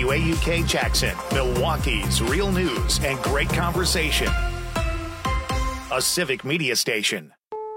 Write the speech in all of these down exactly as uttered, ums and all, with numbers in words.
W A U K Jackson, Milwaukee's real news and great conversation. A Civic Media station.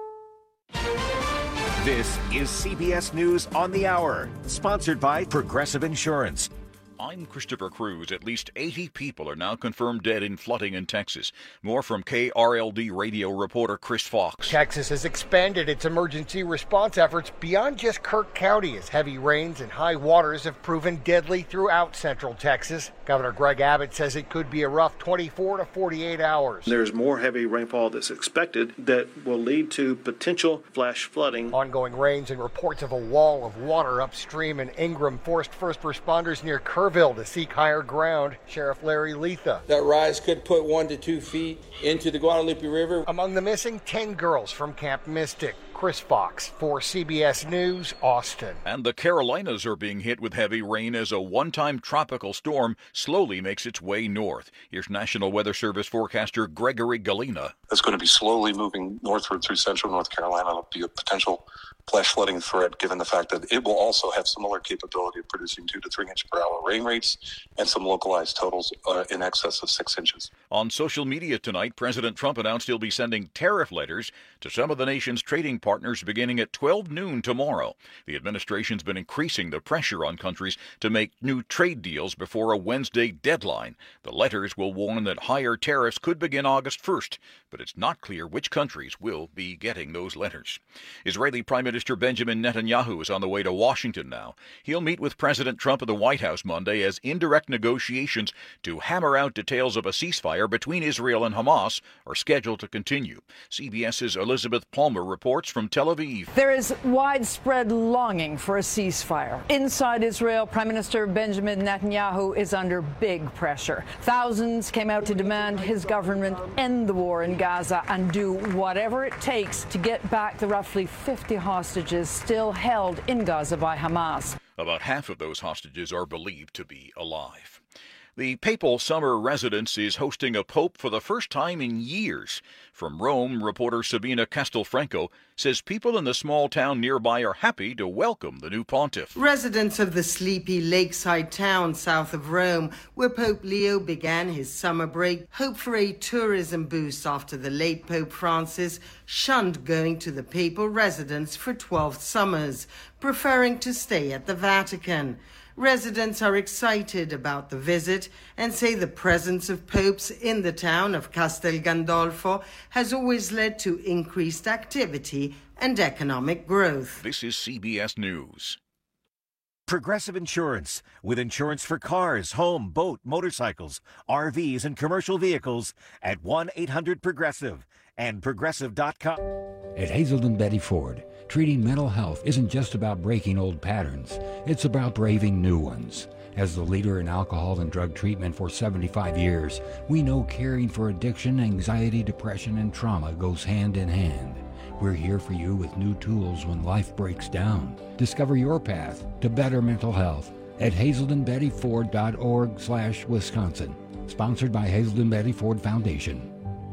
This is C B S News on the Hour, sponsored by Progressive Insurance. I'm Christopher Cruz. At least eighty people are now confirmed dead in flooding in Texas. More from K R L D radio reporter Chris Fox. Texas has expanded its emergency response efforts beyond just Kirk County as heavy rains and high waters have proven deadly throughout central Texas. Governor Greg Abbott says it could be a rough twenty-four to forty-eight hours. There's more heavy rainfall that's expected that will lead to potential flash flooding. Ongoing rains and reports of a wall of water upstream in Ingram forced first responders near Kerrville to seek higher ground. Sheriff Larry Letha. That rise could put one to two feet into the Guadalupe River. Among the missing, ten girls from Camp Mystic. Chris Fox for C B S News, Austin. And the Carolinas are being hit with heavy rain as a one-time tropical storm slowly makes its way north. Here's National Weather Service forecaster Gregory Galena. It's going to be slowly moving northward through central North Carolina. It'll be a potential flash flooding threat, given the fact that it will also have similar capability of producing two to three inch per hour rain rates and some localized totals uh, in excess of six inches. On social media tonight, President Trump announced he'll be sending tariff letters to some of the nation's trading partners beginning at twelve noon tomorrow. The administration's been increasing the pressure on countries to make new trade deals before a Wednesday deadline. The letters will warn that higher tariffs could begin August first, but it's not clear which countries will be getting those letters. Israeli Prime Minister Benjamin Netanyahu is on the way to Washington now. He'll meet with President Trump at the White House Monday as indirect negotiations to hammer out details of a ceasefire between Israel and Hamas are scheduled to continue. CBS's Elizabeth Palmer reports from Tel Aviv. There is widespread longing for a ceasefire. Inside Israel, Prime Minister Benjamin Netanyahu is under big pressure. Thousands came out to demand his government end the war in Gaza and do whatever it takes to get back the roughly fifty hostages still held in Gaza by Hamas. About half of those hostages are believed to be alive. The papal summer residence is hosting a pope for the first time in years. From Rome, reporter Sabina Castelfranco says people in the small town nearby are happy to welcome the new pontiff. Residents of the sleepy lakeside town south of Rome, where Pope Leo began his summer break, hope for a tourism boost after the late Pope Francis shunned going to the papal residence for twelve summers, preferring to stay at the Vatican. Residents are excited about the visit and say the presence of popes in the town of Castel Gandolfo has always led to increased activity and economic growth. This is C B S News. Progressive Insurance, with insurance for cars, home, boat, motorcycles, R Vs, and commercial vehicles at one eight hundred Progressive and Progressive dot com. At Hazelden Betty Ford, treating mental health isn't just about breaking old patterns. It's about braving new ones. As the leader in alcohol and drug treatment for seventy-five years, we know caring for addiction, anxiety, depression, and trauma goes hand in hand. We're here for you with new tools when life breaks down. Discover your path to better mental health at hazelden betty ford dot org slash Wisconsin. Sponsored by Hazelden Betty Ford Foundation.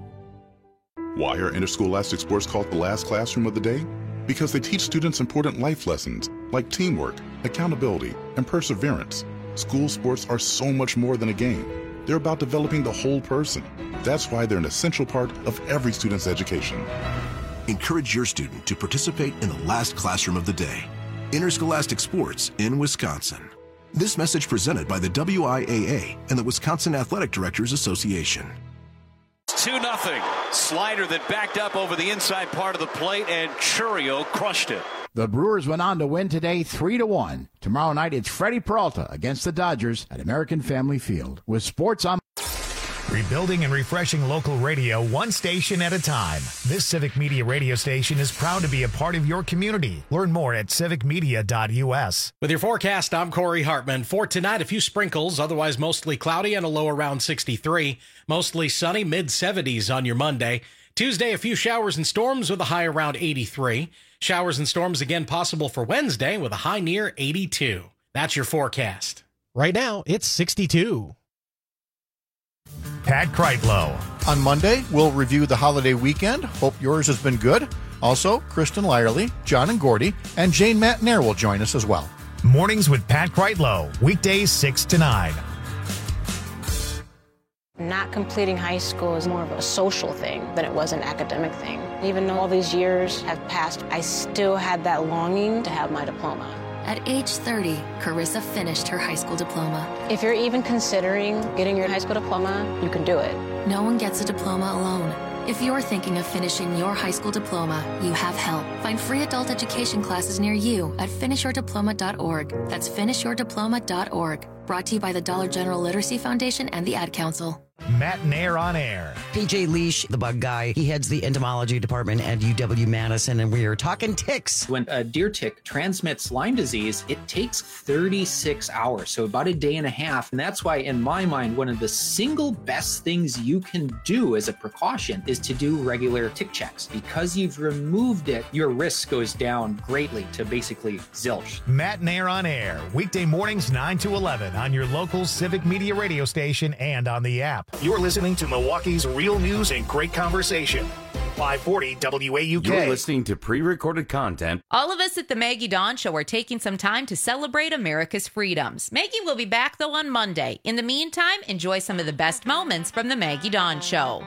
Why are interscholastic sports called the last classroom of the day? Because they teach students important life lessons like teamwork, accountability, and perseverance. School sports are so much more than a game. They're about developing the whole person. That's why they're an essential part of every student's education. Encourage your student to participate in the last classroom of the day. Interscholastic sports in Wisconsin. This message presented by the W I A A and the Wisconsin Athletic Directors Association. two nothing. Slider that backed up over the inside part of the plate, and Churio crushed it. The Brewers went on to win today three to one. Tomorrow night, it's Freddie Peralta against the Dodgers at American Family Field. With sports on... Rebuilding and refreshing local radio one station at a time. This Civic Media radio station is proud to be a part of your community. Learn more at civic media dot u s. With your forecast, I'm Corey Hartman. For tonight, a few sprinkles, otherwise mostly cloudy and a low around sixty-three. Mostly sunny, mid seventies on your Monday. Tuesday, a few showers and storms with a high around eighty-three. Showers and storms again possible for Wednesday with a high near eighty-two. That's your forecast. Right now, it's sixty-two. Pat Kreitlow. On Monday, we'll review the holiday weekend. Hope yours has been good. Also, Kristen Lyerly, John and Gordy, and Jane Matnair will join us as well. Mornings with Pat Kreitlow, weekdays six to nine. Not completing high school is more of a social thing than it was an academic thing. Even though all these years have passed, I still had that longing to have my diploma. At age thirty, Carissa finished her high school diploma. If you're even considering getting your high school diploma, you can do it. No one gets a diploma alone. If you're thinking of finishing your high school diploma, you have help. Find free adult education classes near you at finish your diploma dot org. That's finish your diploma dot org. Brought to you by the Dollar General Literacy Foundation and the Ad Council. Matt Nair on air. P J Leash, the bug guy, he heads the entomology department at U W Madison, and we are talking ticks. When a deer tick transmits Lyme disease, it takes thirty-six hours, so about a day and a half. And that's why, in my mind, one of the single best things you can do as a precaution is to do regular tick checks. Because you've removed it, your risk goes down greatly to basically zilch. Matt Nair on air, weekday mornings nine to eleven on your local Civic Media radio station and on the app. You're listening to Milwaukee's real news and great conversation. five forty W A U K. You're listening to pre-recorded content. All of us at the Maggie Dawn Show are taking some time to celebrate America's freedoms. Maggie will be back, though, on Monday. In the meantime, enjoy some of the best moments from the Maggie Dawn Show.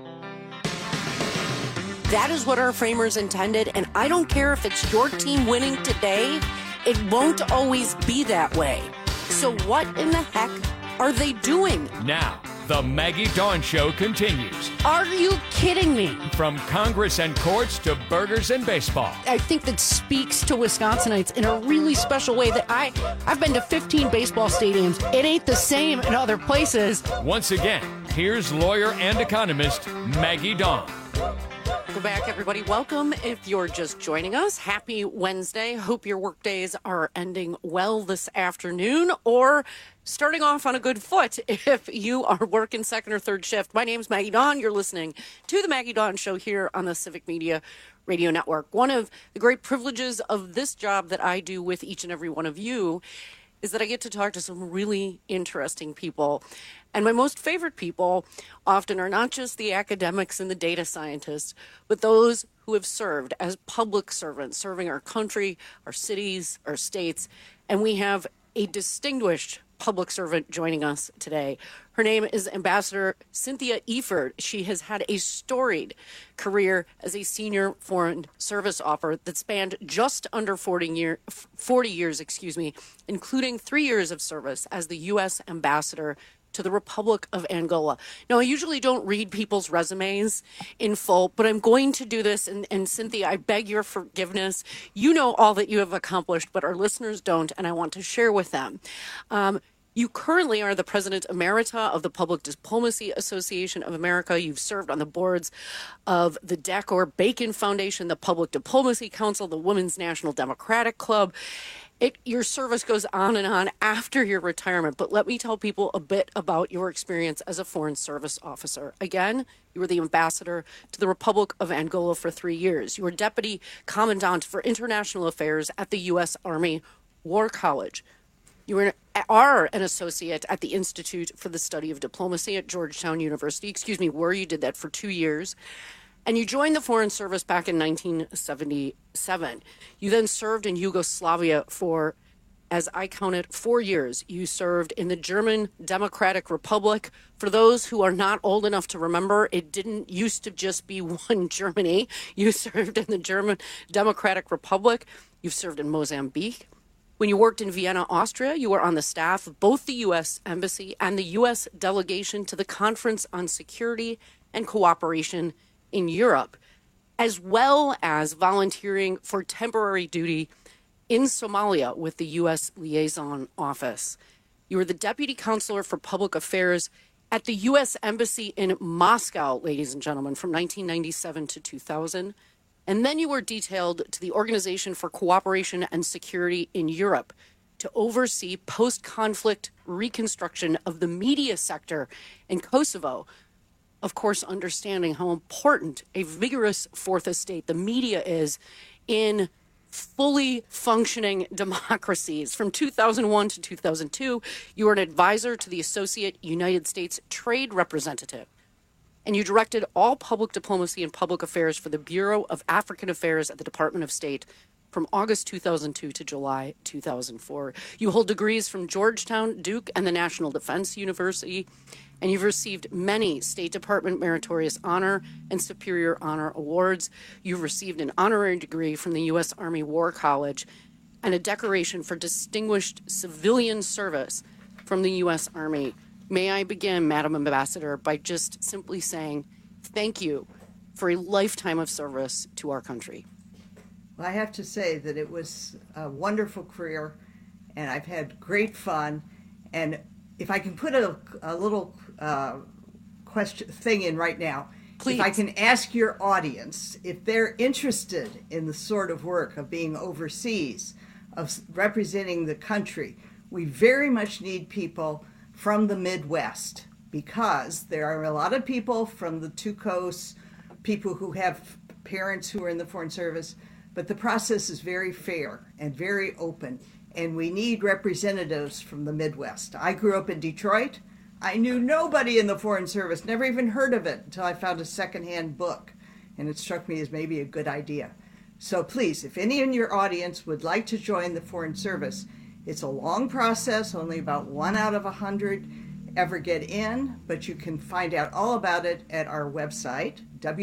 That is what our framers intended, and I don't care if it's your team winning today, it won't always be that way. So what in the heck are they doing? Now, the Maggie Dawn Show continues. Are you kidding me? From Congress and courts to burgers and baseball. I think that speaks to Wisconsinites in a really special way that I, I've been to fifteen baseball stadiums. It ain't the same in other places. Once again, here's lawyer and economist Maggie Dawn. Welcome back, everybody. Welcome if you're just joining us. Happy Wednesday. Hope your work days are ending well this afternoon or starting off on a good foot if you are working second or third shift. My name's Maggie Dawn. You're listening to the Maggie Dawn Show here on the Civic Media Radio Network. One of the great privileges of this job that I do with each and every one of you is that I get to talk to some really interesting people. And my most favorite people often are not just the academics and the data scientists, but those who have served as public servants, serving our country, our cities, our states. And we have a distinguished public servant joining us today. Her name is Ambassador Cynthia Eford. She has had a storied career as a senior foreign service officer that spanned just under forty, year, forty years, excuse me, including three years of service as the U S ambassador to the Republic of Angola. Now, I usually don't read people's resumes in full, but I'm going to do this. And, and Cynthia, I beg your forgiveness. You know all that you have accomplished, but our listeners don't, and I want to share with them. Um, You currently are the President Emerita of the Public Diplomacy Association of America. You've served on the boards of the Decker Bacon Foundation, the Public Diplomacy Council, the Women's National Democratic Club. It, your service goes on and on after your retirement, but let me tell people a bit about your experience as a Foreign Service Officer. Again, you were the ambassador to the Republic of Angola for three years. You were Deputy Commandant for International Affairs at the U S Army War College. You were, are an associate at the Institute for the Study of Diplomacy at Georgetown University. Excuse me, were you did that for two years. And you joined the Foreign Service back in nineteen seventy-seven. You then served in Yugoslavia for, as I counted, four years. You served in the German Democratic Republic. For those who are not old enough to remember, it didn't used to just be one Germany. You served in the German Democratic Republic. You've served in Mozambique. When you worked in Vienna, Austria, you were on the staff of both the U S Embassy and the U S delegation to the Conference on Security and Cooperation in Europe, as well as volunteering for temporary duty in Somalia with the U S Liaison Office. You were the Deputy Counselor for Public Affairs at the U S Embassy in Moscow, ladies and gentlemen, from nineteen ninety-seven to two thousand. And then you were detailed to the Organization for Cooperation and Security in Europe to oversee post-conflict reconstruction of the media sector in Kosovo. Of course, understanding how important a vigorous fourth estate, the media, is in fully functioning democracies. From two thousand one to two thousand two, you were an advisor to the Associate United States Trade Representative. And you directed all public diplomacy and public affairs for the Bureau of African Affairs at the Department of State from August two thousand two to July two thousand four. You hold degrees from Georgetown, Duke, and the National Defense University, and you've received many State Department Meritorious Honor and Superior Honor Awards. You've received an honorary degree from the U S Army War College and a decoration for distinguished civilian service from the U S Army. May I begin, Madam Ambassador, by just simply saying thank you for a lifetime of service to our country. Well, I have to say that it was a wonderful career, and I've had great fun. And if I can put a, a little uh, question thing in right now, Please. If I can ask your audience if they're interested in the sort of work of being overseas, of representing the country, we very much need people from the Midwest, because there are a lot of people from the two coasts, people who have parents who are in the Foreign Service, but the process is very fair and very open, and we need representatives from the Midwest. I grew up in Detroit. I knew nobody in the Foreign Service, never even heard of it until I found a secondhand book, and it struck me as maybe a good idea. So please, if any in your audience would like to join the Foreign Service, it's a long process, only about one out of a hundred ever get in, but you can find out all about it at our website,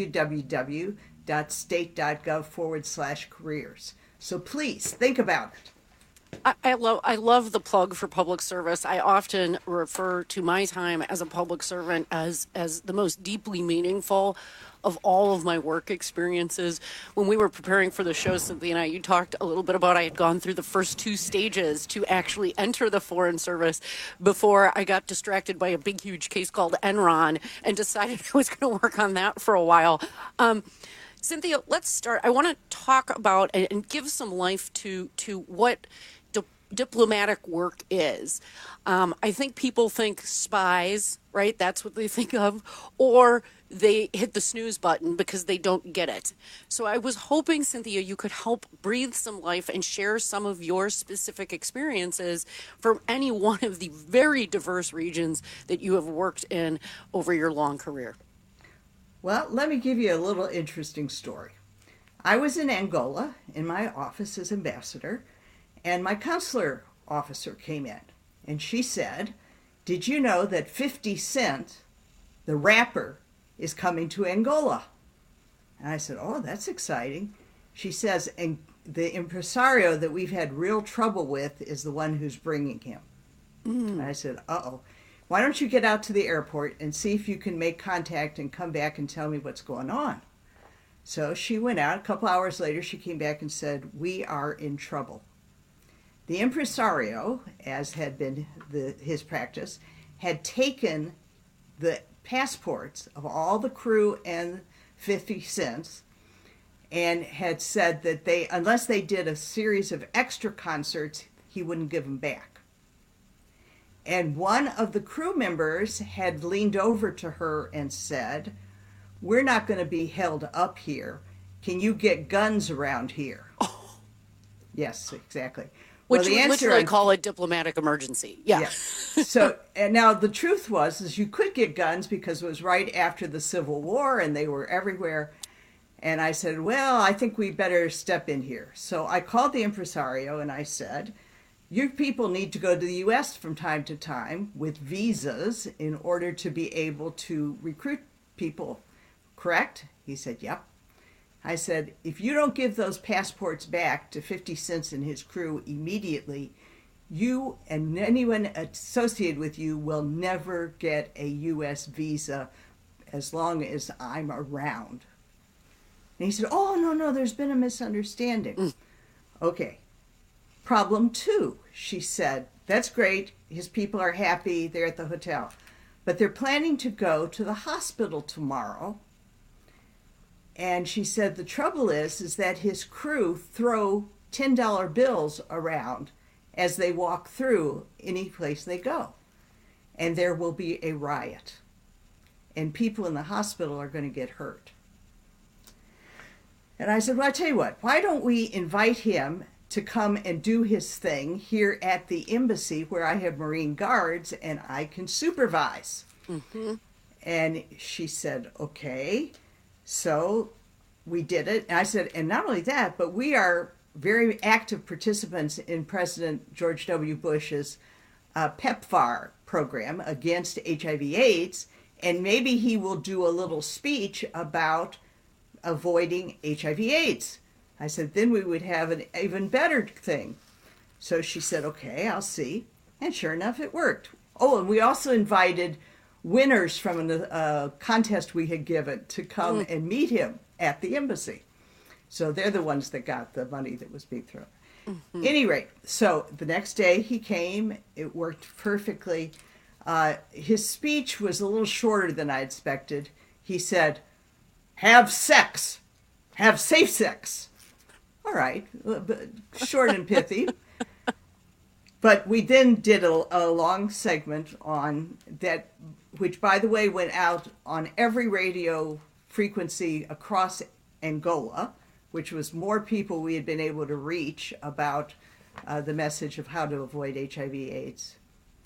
www.state.gov forward slash careers. So please think about it. I, I love I love the plug for public service. I often refer to my time as a public servant as as the most deeply meaningful of all of my work experiences. When we were preparing for the show, Cynthia and I, you talked a little bit about I had gone through the first two stages to actually enter the Foreign Service before I got distracted by a big, huge case called Enron and decided I was going to work on that for a while. Um, Cynthia, let's start. I want to talk about and, and give some life to to what di- diplomatic work is. Um, I think people think spies, right? That's what they think of, or they hit the snooze button because they don't get it. So I was hoping, Cynthia, you could help breathe some life and share some of your specific experiences from any one of the very diverse regions that you have worked in over your long career. Well, let me give you a little interesting story. I was in Angola in my office as ambassador, and my consular officer came in, and she said, "Did you know that fifty cent, the rapper, is coming to Angola?" And I said, "Oh, that's exciting." She says, "And the impresario that we've had real trouble with is the one who's bringing him." Mm. And I said, uh-oh. Why don't you get out to the airport and see if you can make contact and come back and tell me what's going on? So she went out. A couple hours later, she came back and said, "We are in trouble." The impresario, as had been the, his practice, had taken the passports of all the crew and fifty cents and had said that they, unless they did a series of extra concerts, he wouldn't give them back. And one of the crew members had leaned over to her and said, "We're not going to be held up here. Can you get guns around here?" Oh. Yes, exactly. Which well, the you answer, literally call a diplomatic emergency. Yeah. yeah. So, and now the truth was, is you could get guns because it was right after the Civil War and they were everywhere. And I said, well, I think we better step in here. So I called the impresario and I said, "You people need to go to the U S from time to time with visas in order to be able to recruit people, correct?" He said, "Yep." I said, "If you don't give those passports back to fifty cents and his crew immediately, you and anyone associated with you will never get a U S visa as long as I'm around." And he said, "Oh, no, no, there's been a misunderstanding." Mm. Okay. Problem two, she said, "That's great. His people are happy. They're at the hotel. But they're planning to go to the hospital tomorrow." And she said, "The trouble is, is that his crew throw ten dollar bills around as they walk through any place they go. And there will be a riot. And people in the hospital are going to get hurt." And I said, "Well, I tell you what, why don't we invite him to come and do his thing here at the embassy where I have Marine Guards and I can supervise?" Mm-hmm. And she said, "Okay." So we did it. And I said, "And not only that, but we are very active participants in President George W. Bush's uh, PEPFAR program against H I V AIDS, and maybe he will do a little speech about avoiding H I V AIDS. I said, then we would have an even better thing. So she said, okay, I'll see. And sure enough, it worked. Oh, and we also invited winners from a uh, contest we had given to come mm. and meet him at the embassy. So they're the ones that got the money that was being thrown. Mm-hmm. Any rate, so the next day he came. It worked perfectly. Uh, his speech was a little shorter than I expected. He said, have sex. Have safe sex. All right, short and pithy. But we then did a, a long segment on that, which, by the way, went out on every radio frequency across Angola, which was more people we had been able to reach about uh, the message of how to avoid H I V AIDS.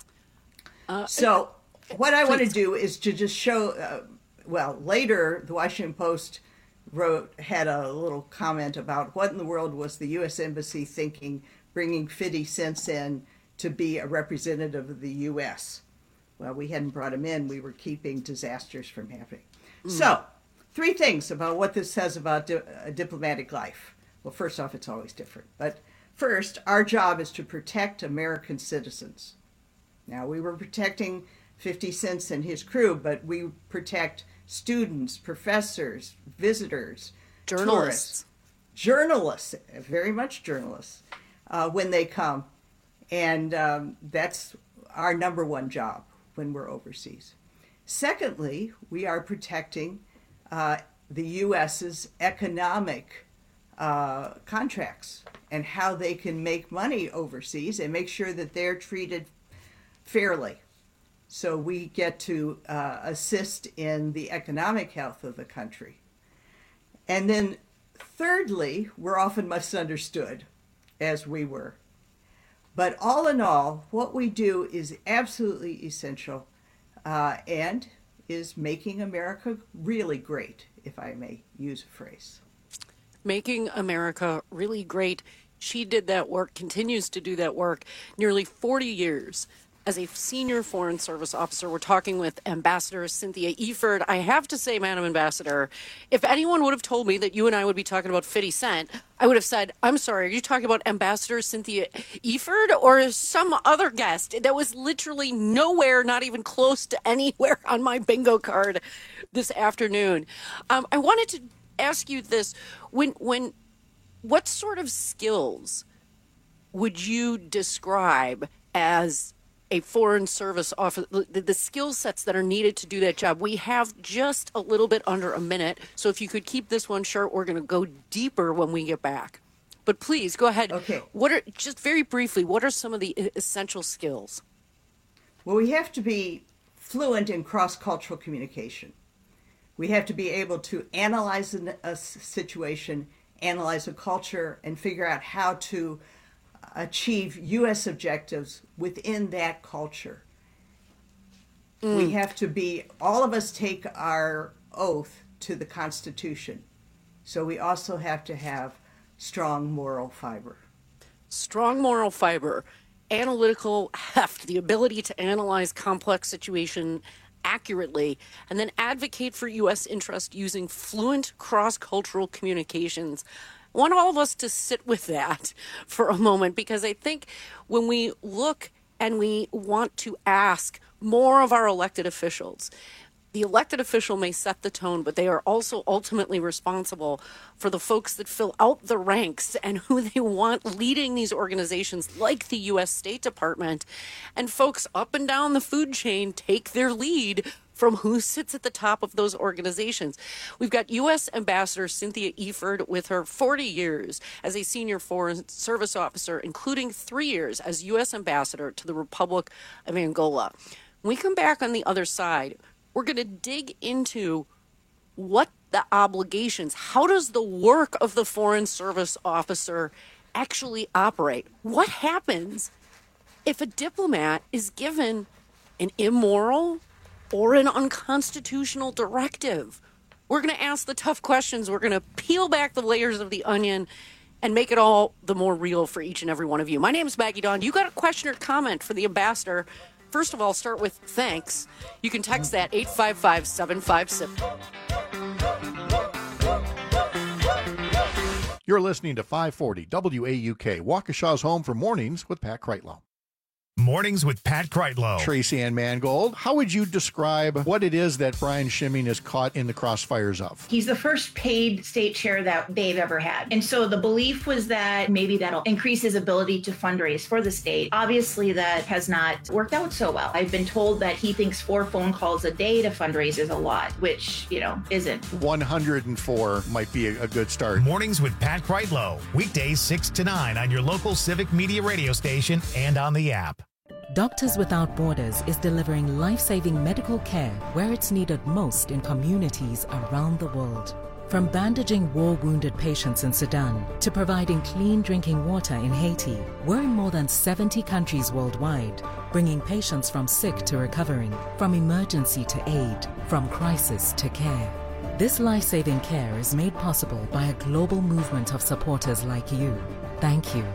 Uh, so what I want to do is to just show, uh, well, later the Washington Post wrote, had a little comment about what in the world was the U S Embassy thinking, bringing fifty cents in to be a representative of the U S. Well, we hadn't brought him in. We were keeping disasters from happening. Mm. So, three things about what this says about di- a diplomatic life. Well, first off, it's always different. But first, our job is to protect American citizens. Now, we were protecting fifty cents and his crew, but we protect students, professors, visitors, journalists. Tourists, journalists, very much journalists, uh, when they come. And um, that's our number one job when we're overseas. Secondly, we are protecting uh, the U S's economic uh, contracts and how they can make money overseas and make sure that they're treated fairly. So we get to uh, assist in the economic health of the country. And then thirdly, we're often misunderstood, as we were. But all in all, what we do is absolutely essential uh, and is making America really great, if I may use a phrase. Making America really great. She did that work, continues to do that work, nearly forty years. As a senior Foreign Service officer, we're talking with Ambassador Cynthia Eford. I have to say, Madam Ambassador, if anyone would have told me that you and I would be talking about fifty cent, I would have said, I'm sorry, are you talking about Ambassador Cynthia Eford or some other guest? That was literally nowhere, not even close to anywhere on my bingo card this afternoon. Um, I wanted to ask you this. When, when, what sort of skills would you describe as a Foreign Service officer, the, the skill sets that are needed to do that job? We have just a little bit under a minute, so if you could keep this one short, we're going to go deeper when we get back. But please, go ahead. Okay. What are, just very briefly, what are some of the essential skills? Well, we have to be fluent in cross-cultural communication. We have to be able to analyze a situation, analyze a culture, and figure out how to achieve U S objectives within that culture. Mm. We have to be, all of us take our oath to the Constitution. So we also have to have strong moral fiber. Strong moral fiber, analytical heft, the ability to analyze complex situation accurately, and then advocate for U S interest using fluent cross-cultural communications. I want all of us to sit with that for a moment, because I think when we look and we want to ask more of our elected officials, the elected official may set the tone, but they are also ultimately responsible for the folks that fill out the ranks and who they want leading these organizations like the U S State Department. And folks up and down the food chain take their lead from who sits at the top of those organizations. We've got U S Ambassador Cynthia Eford with her forty years as a senior Foreign Service officer, including three years as U S Ambassador to the Republic of Angola. When we come back on the other side, we're going to dig into what the obligations, how does the work of the Foreign Service officer actually operate? What happens if a diplomat is given an immoral or an unconstitutional directive? We're going to ask the tough questions. We're going to peel back the layers of the onion and make it all the more real for each and every one of you. My name is Maggie Dawn. You got a question or comment for the ambassador? First of all, start with thanks. You can text that eight five five, seven five six. You're listening to five forty W A U K, Waukesha's home for mornings with Pat Kreitlow. Mornings with Pat Kreitlow. Tracy Ann Mangold, how would you describe what it is that Brian Schimming is caught in the crossfires of? He's the first paid state chair that they've ever had. And so the belief was that maybe that'll increase his ability to fundraise for the state. Obviously, that has not worked out so well. I've been told that he thinks four phone calls a day to fundraise is a lot, which, you know, isn't. one hundred four might be a, a good start. Mornings with Pat Kreitlow. Weekdays six to nine on your local Civic Media radio station and on the app. Doctors Without Borders is delivering life-saving medical care where it's needed most in communities around the world. From bandaging war-wounded patients in Sudan to providing clean drinking water in Haiti, we're in more than seventy countries worldwide, bringing patients from sick to recovering, from emergency to aid, from crisis to care. This life-saving care is made possible by a global movement of supporters like you. Thank you.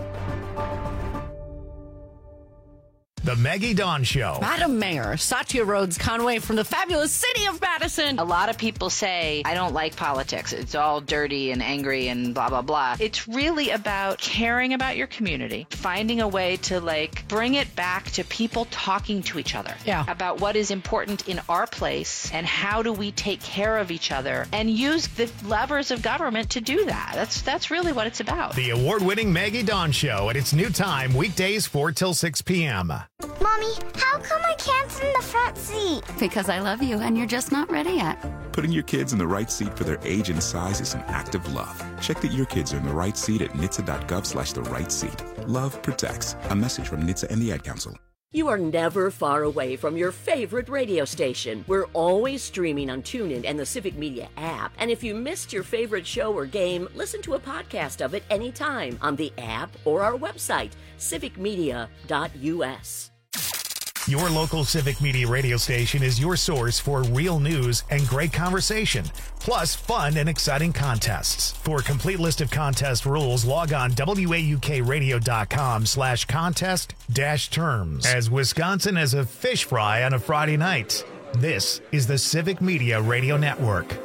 The Maggie Dawn Show. Madam Mayor, Satya Rhodes Conway from the fabulous city of Madison. A lot of people say, I don't like politics. It's all dirty and angry and blah, blah, blah. It's really about caring about your community, finding a way to, like, bring it back to people talking to each other. Yeah. About what is important in our place and how do we take care of each other and use the levers of government to do that. That's, that's really what it's about. The award-winning Maggie Dawn Show at its new time, weekdays four till six p.m. Mommy, how come I can't sit in the front seat? Because I love you and you're just not ready yet. Putting your kids in the right seat for their age and size is an act of love. Check that your kids are in the right seat at N H T S A dot gov slash the right seat. Love protects. A message from N H T S A and the Ad Council. You are never far away from your favorite radio station. We're always streaming on TuneIn and the Civic Media app. And if you missed your favorite show or game, listen to a podcast of it anytime on the app or our website, civic media dot u s. Your local Civic Media radio station is your source for real news and great conversation, plus fun and exciting contests. For a complete list of contest rules, log on W A U K radio dot com slash contest dash terms. As Wisconsin has a fish fry on a Friday night, this is the Civic Media Radio Network.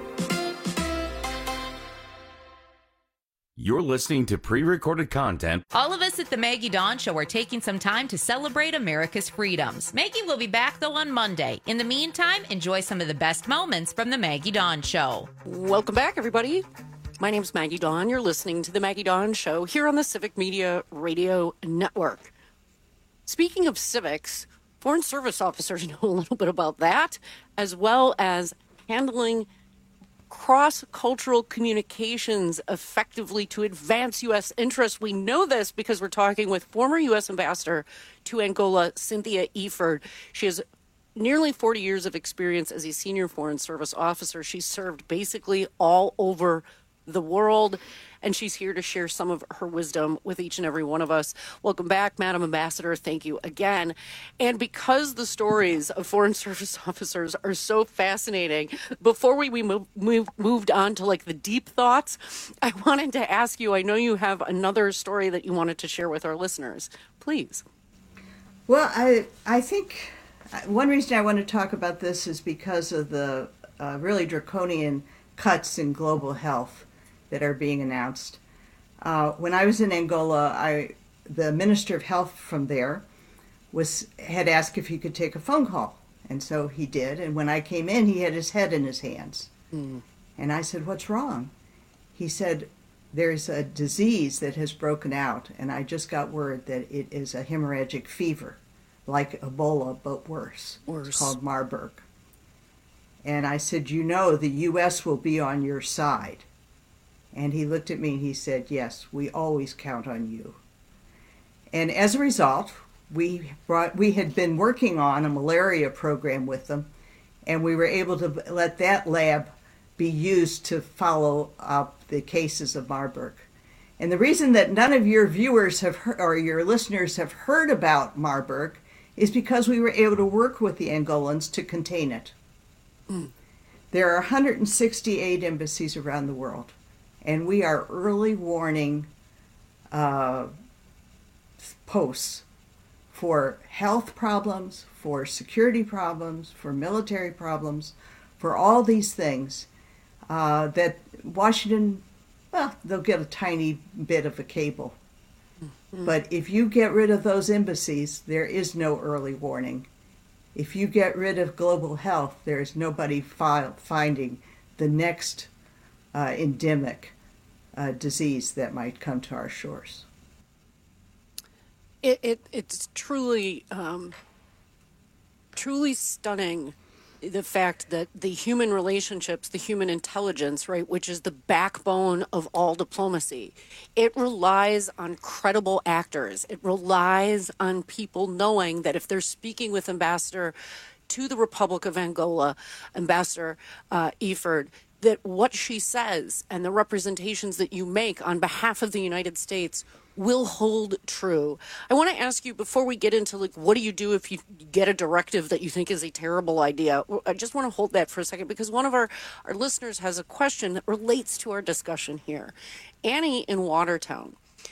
You're listening to pre-recorded content. All of us at the Maggie Dawn Show are taking some time to celebrate America's freedoms. Maggie will be back, though, on Monday. In the meantime, enjoy some of the best moments from the Maggie Dawn Show. Welcome back, everybody. My name's Maggie Dawn. You're listening to the Maggie Dawn Show here on the Civic Media Radio Network. Speaking of civics, foreign service officers know a little bit about that, as well as handling cross-cultural communications effectively to advance U S interests. We know this because we're talking with former U S Ambassador to Angola, Cynthia Eford. She has nearly forty years of experience as a senior foreign service officer. She's served basically all over the world, and she's here to share some of her wisdom with each and every one of us. Welcome back, Madam Ambassador. Thank you again. And because the stories of foreign service officers are so fascinating, before we, we move, move, moved on to like the deep thoughts, I wanted to ask you, I know you have another story that you wanted to share with our listeners. Please. Well, I, I think one reason I want to talk about this is because of the uh, really draconian cuts in global health that are being announced. Uh, when I was in Angola, I, the Minister of Health from there was had asked if he could take a phone call. And so he did. And when I came in, he had his head in his hands. Mm. And I said, "What's wrong?" He said, "There's a disease that has broken out. And I just got word that it is a hemorrhagic fever, like Ebola, but worse. Worse. It's called Marburg." And I said, "You know, the U S will be on your side." And he looked at me and he said, "Yes, we always count on you." And as a result, we brought, we had been working on a malaria program with them, and we were able to let that lab be used to follow up the cases of Marburg. And the reason that none of your viewers have heard, or your listeners have heard about Marburg is because we were able to work with the Angolans to contain it. Mm. There are one hundred sixty-eight embassies around the world. and we are early warning uh, posts for health problems, for security problems, for military problems, for all these things uh, that Washington, well, they'll get a tiny bit of a cable. Mm-hmm. But if you get rid of those embassies, there is no early warning. If you get rid of global health, there is nobody fi- finding the next uh, endemic uh, disease that might come to our shores. It, it it's truly um, truly stunning, the fact that the human relationships, the human intelligence, right, which is the backbone of all diplomacy, it relies on credible actors. It relies on people knowing that if they're speaking with Ambassador to the Republic of Angola, Ambassador uh, Eford, that what she says and the representations that you make on behalf of the United States will hold true. I want to ask you, before we get into, like, what do you do if you get a directive that you think is a terrible idea? I just want to hold that for a second, because one of our, our listeners has a question that relates to our discussion here. Annie in Watertown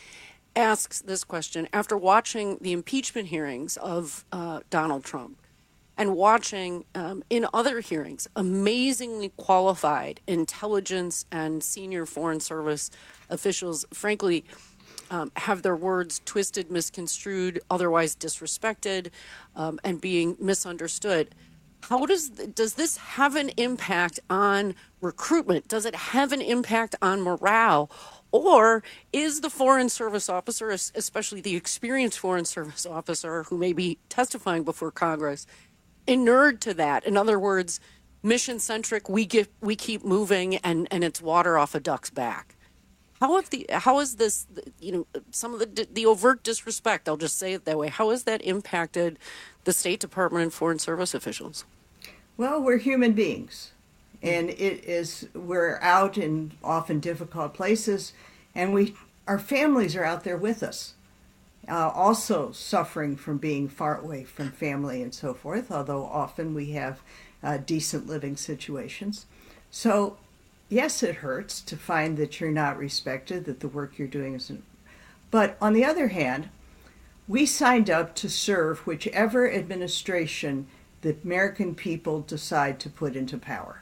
asks this question after watching the impeachment hearings of uh, Donald Trump and watching um, in other hearings amazingly qualified intelligence and senior Foreign Service officials, frankly, Um, have their words twisted, misconstrued, otherwise disrespected, um, and being misunderstood. How does does this have an impact on recruitment? Does it have an impact on morale? Or is the Foreign Service officer, especially the experienced Foreign Service officer who may be testifying before Congress, inured to that? In other words, mission-centric, we get we keep moving, and, and it's water off a duck's back. How have the how is this, you know, some of the the overt disrespect, I'll just say it that way, how has that impacted the State Department and Foreign Service officials? Well, we're human beings, and it is we're out in often difficult places, and we our families are out there with us, uh, also suffering from being far away from family and so forth, although often we have uh, decent living situations. So yes, it hurts to find that you're not respected, that the work you're doing isn't. But on the other hand, we signed up to serve whichever administration the American people decide to put into power.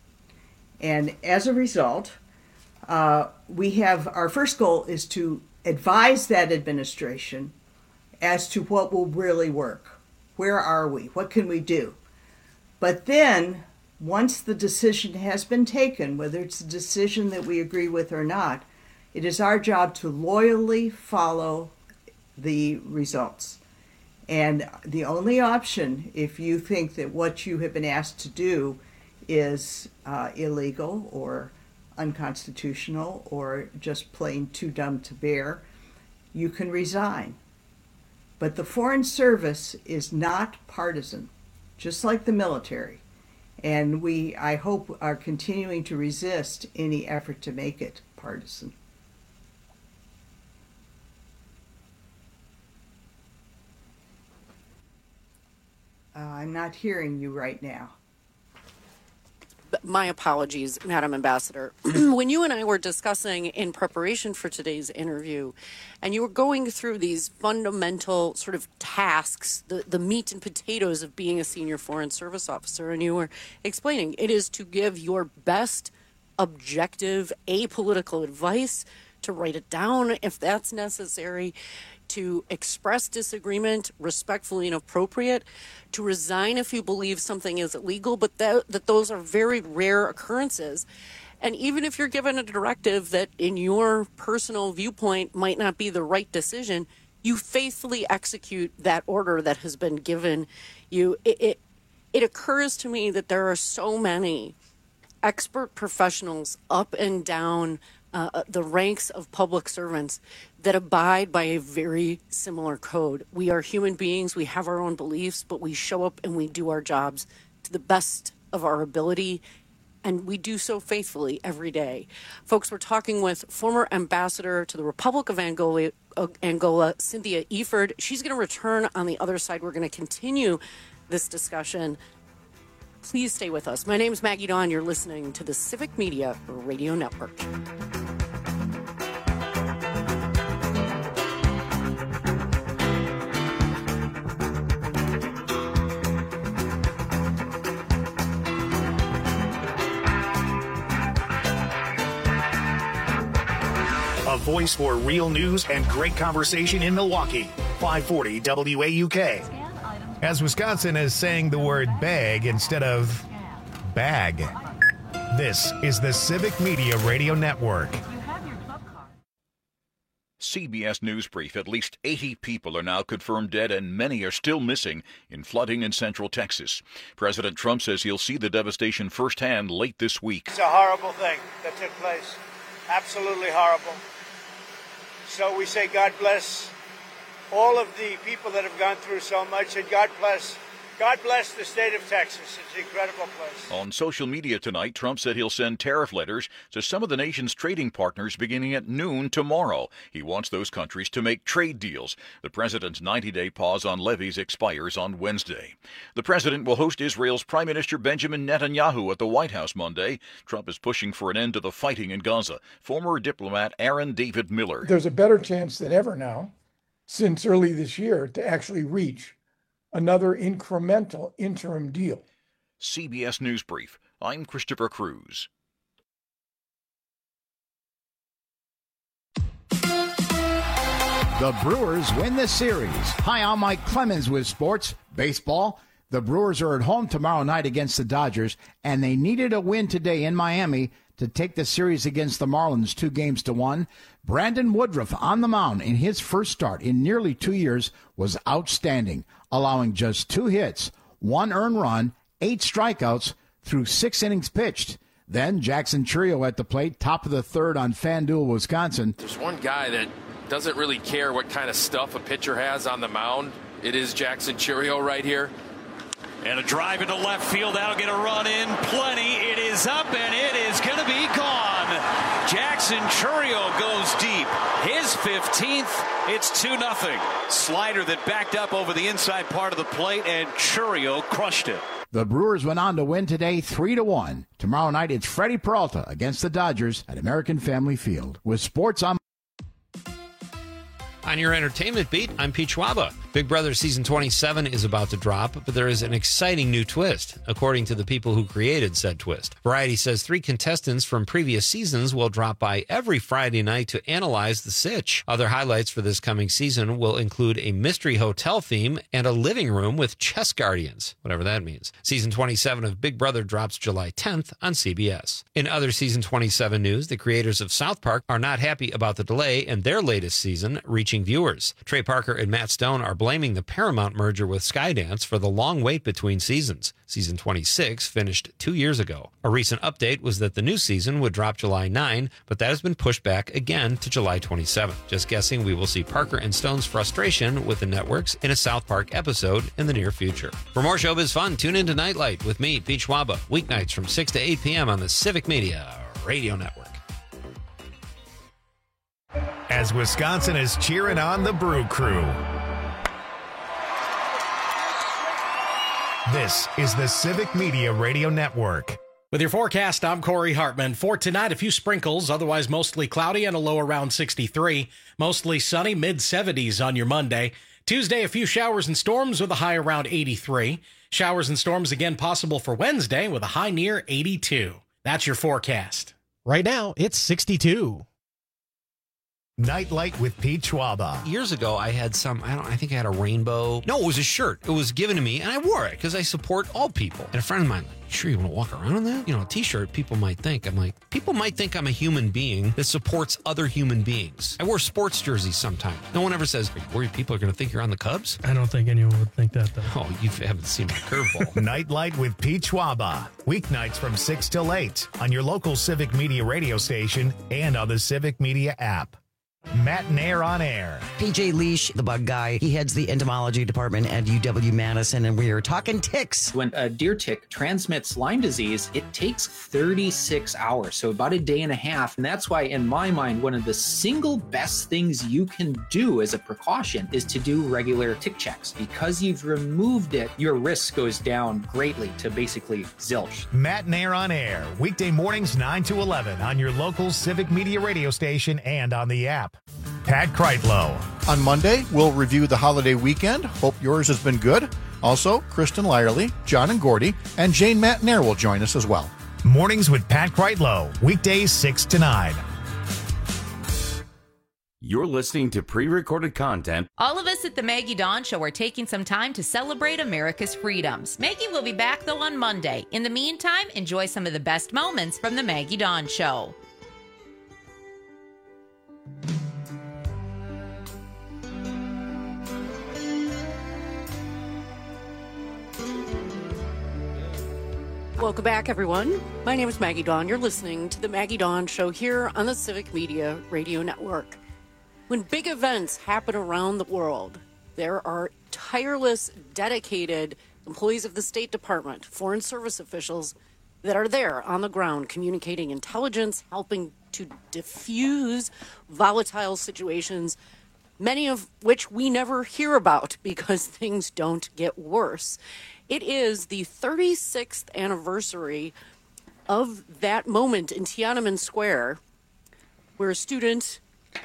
And as a result, uh, we have our first goal is to advise that administration as to what will really work. Where are we? What can we do? But then, once the decision has been taken, whether it's a decision that we agree with or not, it is our job to loyally follow the results. And the only option, if you think that what you have been asked to do is uh, illegal or unconstitutional or just plain too dumb to bear, you can resign. But the Foreign Service is not partisan, just like the military. And we, I hope, are continuing to resist any effort to make it partisan. Uh, I'm not hearing you right now. My apologies, Madam Ambassador. When you and I were discussing in preparation for today's interview, and you were going through these fundamental sort of tasks, the, the meat and potatoes of being a senior Foreign Service officer, and you were explaining it is to give your best objective, apolitical advice, to write it down if that's necessary, to express disagreement respectfully and appropriate, to resign if you believe something is illegal, but that, that those are very rare occurrences. And even if you're given a directive that in your personal viewpoint might not be the right decision, you faithfully execute that order that has been given you. It, it, it occurs to me that there are so many expert professionals up and down Uh, the ranks of public servants that abide by a very similar code. We are human beings, we have our own beliefs, but we show up and we do our jobs to the best of our ability, and we do so faithfully every day. Folks, we're talking with former ambassador to the Republic of Angola, uh, Angola Cynthia Eford. She's going to return on the other side. We're going to continue this discussion. Please stay with us. My name is Maggie Dawn. You're listening to the Civic Media Radio Network. a voice for real news and great conversation in Milwaukee. five forty W A U K. As Wisconsin is saying the word bag instead of bag. This is the Civic Media Radio Network. C B S News Brief. At least eighty people are now confirmed dead and many are still missing in flooding in central Texas. President Trump says he'll see the devastation firsthand late this week. It's a horrible thing that took place. Absolutely horrible. So we say God bless all of the people that have gone through so much, and God bless God bless the state of Texas. It's an incredible place. On social media tonight, Trump said he'll send tariff letters to some of the nation's trading partners beginning at noon tomorrow. He wants those countries to make trade deals. The president's ninety-day pause on levies expires on Wednesday. The president will host Israel's Prime Minister Benjamin Netanyahu at the White House Monday. Trump is pushing for an end to the fighting in Gaza. Former diplomat Aaron David Miller. There's a better chance than ever now, since early this year, to actually reach another incremental interim deal. C B S News Brief. I'm Christopher Cruz. The Brewers win the series. Hi, I'm Mike Clemens with sports. Baseball. The Brewers are at home tomorrow night against the Dodgers, and they needed a win today in Miami to take the series against the Marlins two games to one. Brandon Woodruff on the mound in his first start in nearly two years was outstanding, allowing just two hits, one earned run, eight strikeouts through six innings pitched. Then Jackson Chourio at the plate, top of the third on FanDuel, Wisconsin. There's one guy that doesn't really care what kind of stuff a pitcher has on the mound. It is Jackson Chourio right here. And a drive into left field. That'll get a run in. Plenty. It is up, and it is going to be gone. Jackson Chourio goes deep. His fifteenth. It's two nothing. Slider that backed up over the inside part of the plate, and Chourio crushed it. The Brewers went on to win today three to one. Tomorrow night, it's Freddie Peralta against the Dodgers at American Family Field. With sports on. On your entertainment beat, I'm Pete Schwaba. Big Brother Season twenty-seven is about to drop, but there is an exciting new twist, according to the people who created said twist. Variety says three contestants from previous seasons will drop by every Friday night to analyze the sitch. Other highlights for this coming season will include a mystery hotel theme and a living room with chess guardians, whatever that means. Season twenty-seven of Big Brother drops July tenth on C B S. In other Season twenty-seven news, the creators of South Park are not happy about the delay in their latest season reaching viewers. Trey Parker and Matt Stone are blaming the Paramount merger with Skydance for the long wait between seasons. Season twenty-six finished two years ago. A recent update was that the new season would drop July ninth, but that has been pushed back again to July twenty-seventh. Just guessing we will see Parker and Stone's frustration with the networks in a South Park episode in the near future. For more showbiz fun, tune into Nightlight with me, Pete Schwaba, weeknights from six to eight p.m. on the Civic Media Radio Network. As Wisconsin is cheering on the Brew Crew. This is the Civic Media Radio Network. With your forecast, I'm Corey Hartman. For tonight, a few sprinkles, otherwise mostly cloudy and a low around sixty-three. Mostly sunny, mid seventies on your Monday. Tuesday, a few showers and storms with a high around eighty-three. Showers and storms again possible for Wednesday with a high near eighty-two. That's your forecast. Right now, it's sixty-two. Nightlight with Pete Schwaba. Years ago, I had some, I don't, I think I had a rainbow. No, it was a shirt. It was given to me, and I wore it because I support all people. And a friend of mine, like, you sure you want to walk around in that? You know, a t-shirt, people might think. I'm like, people might think I'm a human being that supports other human beings. I wear sports jerseys sometimes. No one ever says, are you worried people are going to think you're on the Cubs? I don't think anyone would think that, though. Oh, you haven't seen my curveball. Nightlight with Pete Schwaba. Weeknights from six till eight on your local Civic Media radio station and on the Civic Media app. Matt Nair on air. P J Leash, the bug guy, he heads the entomology department at U W Madison, and we are talking ticks. When a deer tick transmits Lyme disease, it takes thirty-six hours, so about a day and a half. And that's why, in my mind, one of the single best things you can do as a precaution is to do regular tick checks. Because you've removed it, your risk goes down greatly to basically zilch. Matt Nair on air, weekday mornings nine to eleven on your local Civic Media radio station and on the app. Pat Kreitlow. On Monday, we'll review the holiday weekend. Hope yours has been good. Also, Kristen Lyerly, John and Gordy, and Jane Matnair will join us as well. Mornings with Pat Kreitlow, weekdays six to nine. You're listening to pre-recorded content. All of us at the Maggie Dawn Show are taking some time to celebrate America's freedoms. Maggie will be back, though, on Monday. In the meantime, enjoy some of the best moments from the Maggie Dawn Show. Welcome back, everyone. My name is Maggie Dawn. You're listening to the Maggie Dawn Show here on the Civic Media Radio Network. When big events happen around the world, there are tireless, dedicated employees of the State Department, Foreign Service officials that are there on the ground communicating intelligence, helping to diffuse volatile situations, many of which we never hear about because things don't get worse. It is the thirty-sixth anniversary of that moment in Tiananmen Square where a student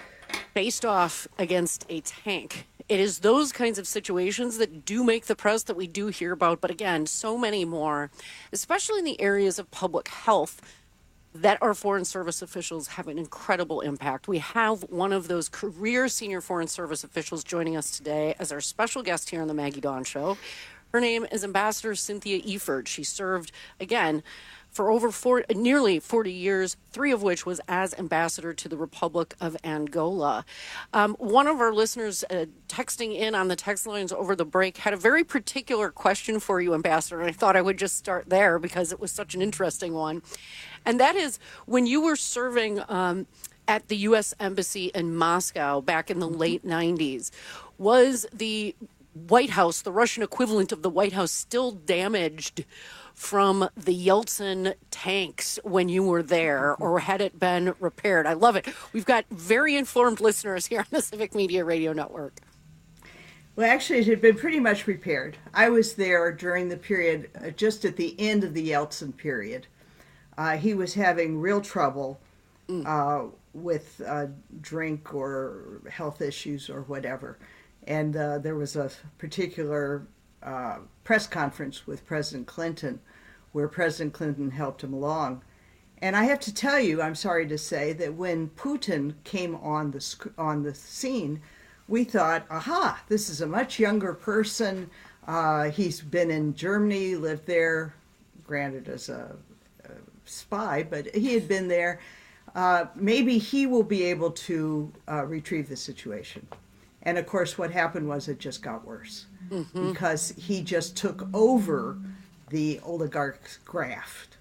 faced off against a tank. It is those kinds of situations that do make the press that we do hear about, but again, so many more, especially in the areas of public health, that our Foreign Service officials have an incredible impact. We have one of those career senior Foreign Service officials joining us today as our special guest here on the Maggie Dawn Show. Her name is Ambassador Cynthia Eford. She served, again, for over four, nearly forty years, three of which was as ambassador to the Republic of Angola. Um, one of our listeners uh, texting in on the text lines over the break had a very particular question for you, Ambassador, and I thought I would just start there because it was such an interesting one. And that is, when you were serving um, at the U S Embassy in Moscow back in the late nineties, was the White House, the Russian equivalent of the White House, still damaged from the Yeltsin tanks when you were there, or had it been repaired? I love it. We've got very informed listeners here on the Civic Media Radio Network. Well, actually, it had been pretty much repaired. I was there during the period, uh, just at the end of the Yeltsin period. Uh, he was having real trouble uh, with uh, drink or health issues or whatever. And uh, there was a particular uh, press conference with President Clinton where President Clinton helped him along. And I have to tell you, I'm sorry to say, that when Putin came on the sc- on the scene, we thought, aha, this is a much younger person. Uh, he's been in Germany, lived there, granted as a, a spy, but he had been there. Uh, maybe he will be able to uh, retrieve the situation. And of course, what happened was it just got worse mm-hmm. because he just took over the oligarch's graft.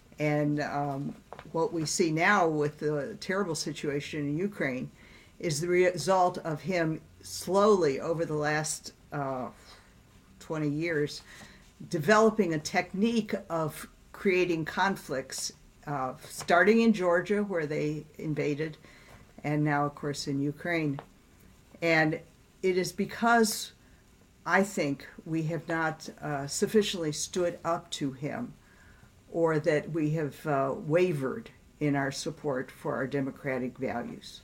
And um, what we see now with the terrible situation in Ukraine is the result of him slowly over the last uh, twenty years developing a technique of creating conflicts, uh, starting in Georgia where they invaded, and now, of course, in Ukraine. And it is because I think we have not uh, sufficiently stood up to him, or that we have uh, wavered in our support for our democratic values.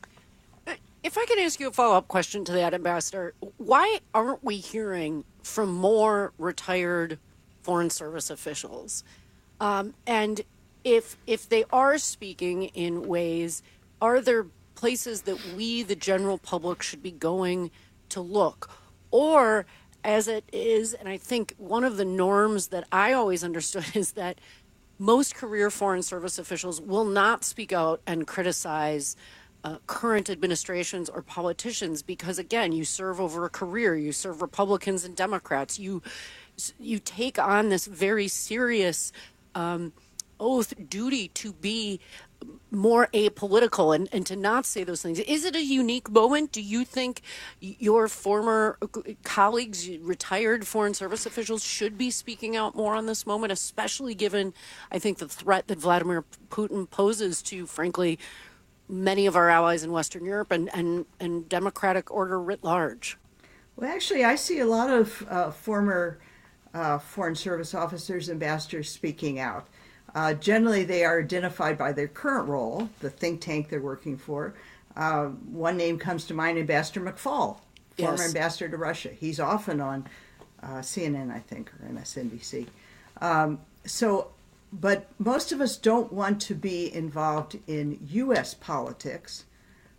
If I could ask you a follow-up question to that, Ambassador, why aren't we hearing from more retired Foreign Service officials? Um, and if if they are speaking in ways, are there places that we, the general public, should be going to look? Or, as it is, and I think one of the norms that I always understood is that most career Foreign Service officials will not speak out and criticize uh, current administrations or politicians because, again, you serve over a career, you serve Republicans and Democrats, you you take on this very serious um, oath duty to be more apolitical and, and to not say those things. Is it a unique moment? Do you think your former colleagues, retired Foreign Service officials, should be speaking out more on this moment, especially given, I think, the threat that Vladimir Putin poses to, frankly, many of our allies in Western Europe and, and, and democratic order writ large? Well, actually, I see a lot of uh, former uh, Foreign Service officers, ambassadors speaking out. Uh, generally, they are identified by their current role, the think tank they're working for. Uh, one name comes to mind, Ambassador McFaul, former yes. ambassador to Russia. He's often on uh, C N N, I think, or M S N B C. Um, so, but most of us don't want to be involved in U S politics.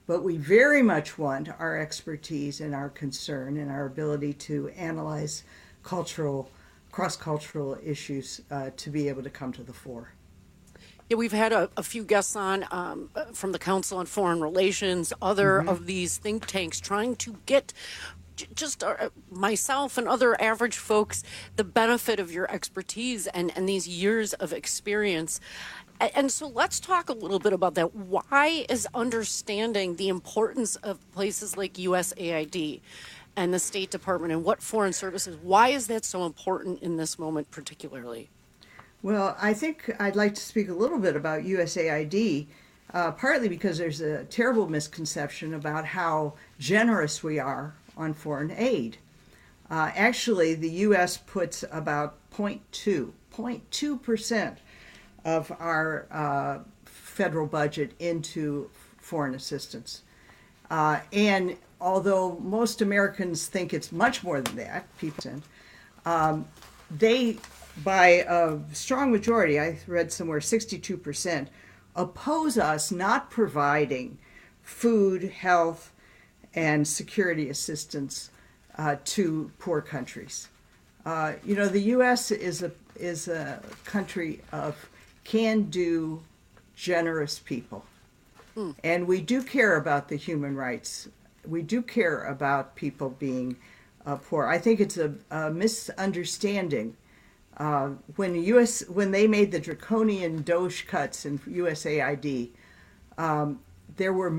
but we very much want our expertise and our concern and our ability to analyze cultural, cross-cultural issues uh, to be able to come to the fore. Yeah, we've had a, a few guests on um, from the Council on Foreign Relations, other mm-hmm. of these think tanks trying to get j- just uh, myself and other average folks the benefit of your expertise and, and these years of experience. And, and so let's talk a little bit about that. Why is understanding the importance of places like U S A I D and the State Department and what foreign services, why is that so important in this moment particularly? Well, I think I'd like to speak a little bit about U S A I D, uh, partly because there's a terrible misconception about how generous we are on foreign aid. Uh, actually, the U S puts about zero point two percent of our uh, federal budget into foreign assistance. Uh, and although most Americans think it's much more than that, people, um, they... by a strong majority, I read somewhere sixty-two percent, oppose us not providing food, health, and security assistance uh, to poor countries. Uh, you know, the U S is a is a country of can-do, generous people. Mm. And we do care about the human rights. We do care about people being uh, poor. I think it's a, a misunderstanding. Uh, when the U S when they made the draconian DOGE cuts in U S A I D, um, there were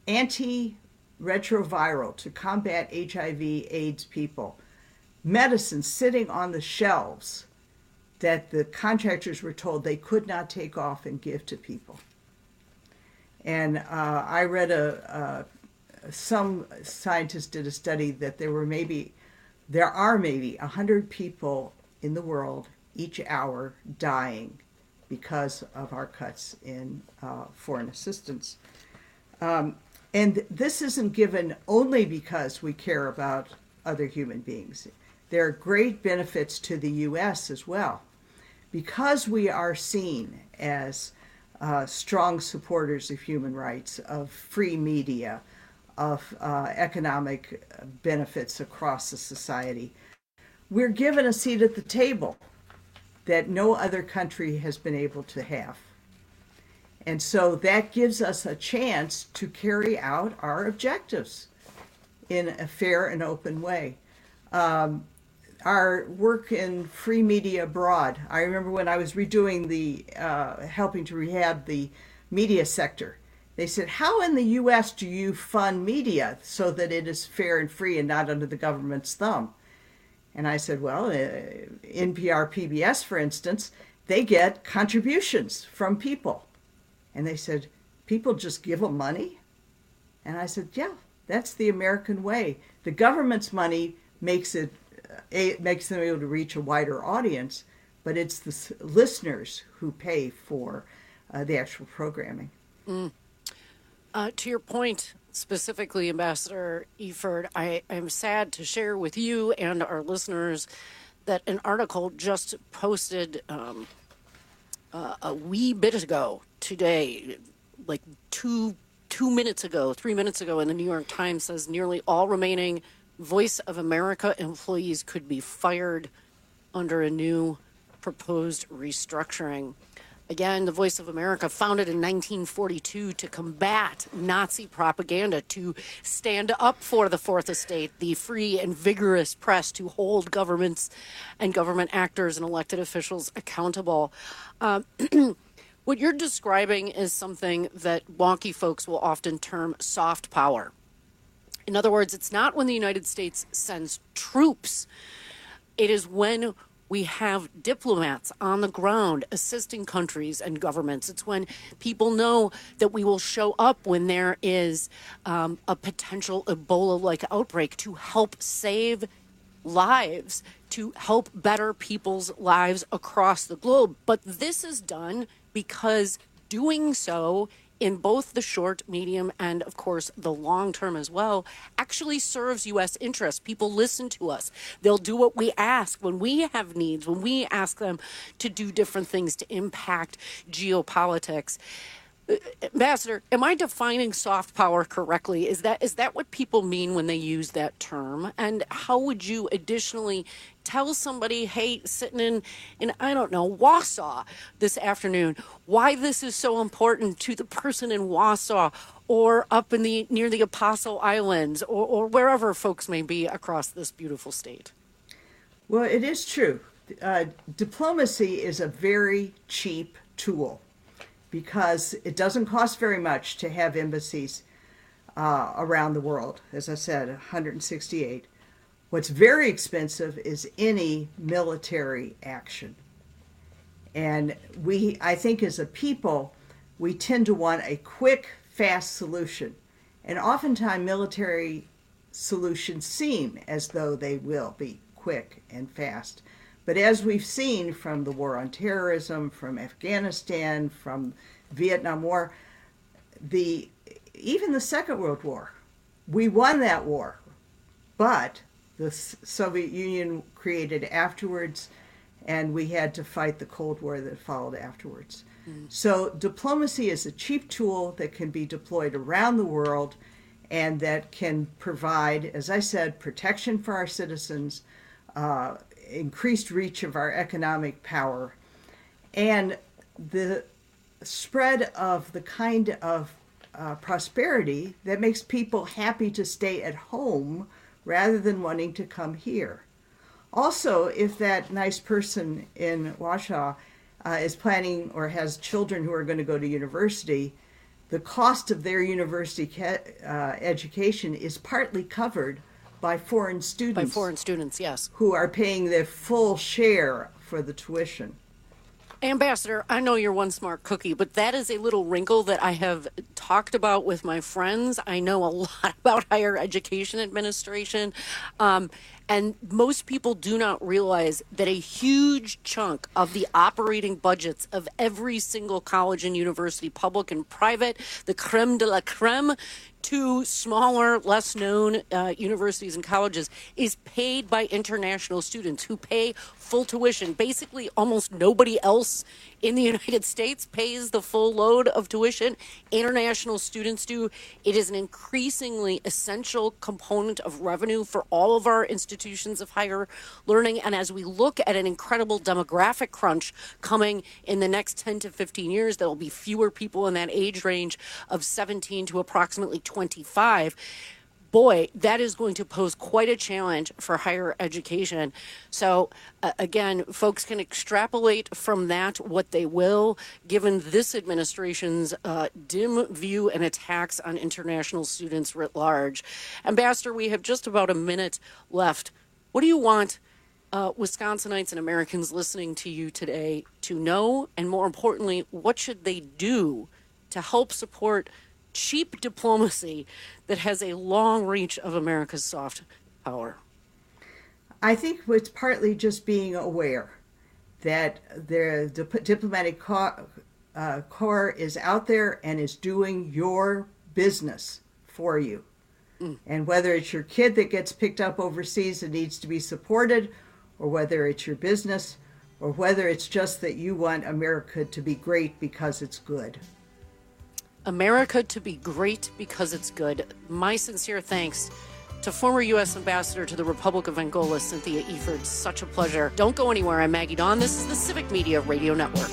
anti-retroviral to combat H I V AIDS people, medicines sitting on the shelves that the contractors were told they could not take off and give to people. And uh, I read a, a some scientists did a study that there were maybe there are maybe a hundred people in the world each hour dying because of our cuts in uh, foreign assistance. Um, and this isn't given only because we care about other human beings. There are great benefits to the U S as well. Because we are seen as uh, strong supporters of human rights, of free media, of uh, economic benefits across the society, we're given a seat at the table that no other country has been able to have. And so that gives us a chance to carry out our objectives in a fair and open way. Um, our work in free media abroad, I remember when I was redoing the, uh, helping to rehab the media sector, they said, how in the U S do you fund media so that it is fair and free and not under the government's thumb? And I said, well, uh, N P R, P B S, for instance, they get contributions from people. And they said, people just give them money? And I said, yeah, that's the American way. The government's money makes it, uh, it makes them able to reach a wider audience, but it's the listeners who pay for uh, the actual programming. Mm. Uh, to your point, specifically, Ambassador Eford, I am sad to share with you and our listeners that an article just posted um, uh, a wee bit ago today, like two two minutes ago, three minutes ago, in the New York Times says nearly all remaining Voice of America employees could be fired under a new proposed restructuring. Again, the Voice of America, founded in nineteen forty-two to combat Nazi propaganda, to stand up for the Fourth Estate, the free and vigorous press, to hold governments and government actors and elected officials accountable. Um, what you're describing is something that wonky folks will often term soft power. In other words, it's not when the United States sends troops. It is when we have diplomats on the ground assisting countries and governments. It's when people know that we will show up when there is um, a potential Ebola-like outbreak to help save lives, to help better people's lives across the globe. But this is done because doing so in both the short, medium, and, of course, the long term as well, actually serves U S interests. People listen to us. They'll do what we ask when we have needs, when we ask them to do different things to impact geopolitics. Ambassador, am I defining soft power correctly? Is that is that what people mean when they use that term? And how would you additionally tell somebody, hey, sitting in, in I don't know, Wausau this afternoon, why this is so important to the person in Wausau or up in the near the Apostle Islands or, or wherever folks may be across this beautiful state? Well, it is true. Uh, diplomacy is a very cheap tool, because it doesn't cost very much to have embassies uh, around the world. As I said, one hundred sixty-eight. What's very expensive is any military action. And we, I think as a people, we tend to want a quick, fast solution. And oftentimes military solutions seem as though they will be quick and fast. But as we've seen from the war on terrorism, from Afghanistan, from Vietnam War, the even the Second World War, we won that war, but the Soviet Union created afterwards, and we had to fight the Cold War that followed afterwards. Mm. So diplomacy is a cheap tool that can be deployed around the world and that can provide, as I said, protection for our citizens, uh, increased reach of our economic power, and the spread of the kind of uh, prosperity that makes people happy to stay at home rather than wanting to come here. Also, if that nice person in Wausau uh, is planning or has children who are going to go to university, the cost of their university ca- uh, education is partly covered by foreign students. By foreign students, yes. Who are paying their full share for the tuition. Ambassador, I know you're one smart cookie, but that is a little wrinkle that I have talked about with my friends. I know a lot about higher education administration. Um, and most people do not realize that a huge chunk of the operating budgets of every single college and university, public and private, the creme de la creme, to smaller, less known uh, universities and colleges, is paid by international students who pay full tuition. Basically, almost nobody else in the United States pays the full load of tuition. International students do. It is an increasingly essential component of revenue for all of our institutions of higher learning. And as we look at an incredible demographic crunch coming in the next ten to fifteen years, there will be fewer people in that age range of seventeen to approximately twenty-five. Boy, that is going to pose quite a challenge for higher education. So, uh, again, folks can extrapolate from that what they will, given this administration's uh, dim view and attacks on international students writ large. Ambassador, we have just about a minute left. What do you want uh, Wisconsinites and Americans listening to you today to know? And more importantly, what should they do to help support cheap diplomacy that has a long reach of America's soft power? I think it's partly just being aware that the dip- diplomatic co- uh, corps is out there and is doing your business for you. Mm. And whether it's your kid that gets picked up overseas and needs to be supported, or whether it's your business, or whether it's just that you want America to be great because it's good. America to be great because it's good. My sincere thanks to former U S Ambassador to the Republic of Angola, Cynthia Eford. Such a pleasure. Don't go anywhere. I'm Maggie Dawn. This is the Civic Media Radio Network.